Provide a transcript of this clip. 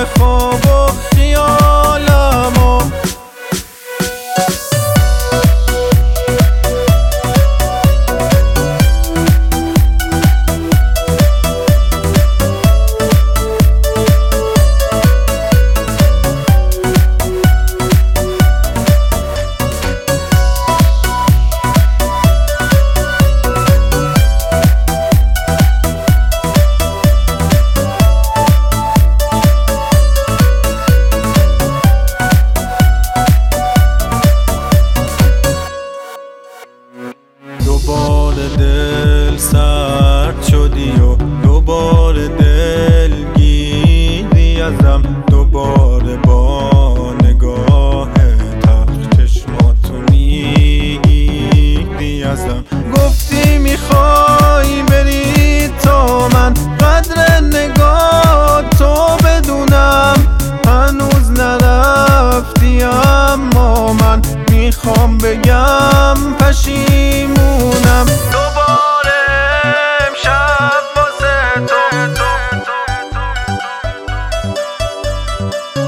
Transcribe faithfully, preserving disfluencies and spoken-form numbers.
خواب و خیالمو. دوباره دل سرد شدی و دوباره دلگیری ازم، دوباره با نگاه تلخ چشماتو میگیری ازم. گفتی میخوای بری تا من قدر نگاه تو بدونم، هنوز نرفتی اما من میخوام بگم پشیمونم. دوباره امشب واسه تو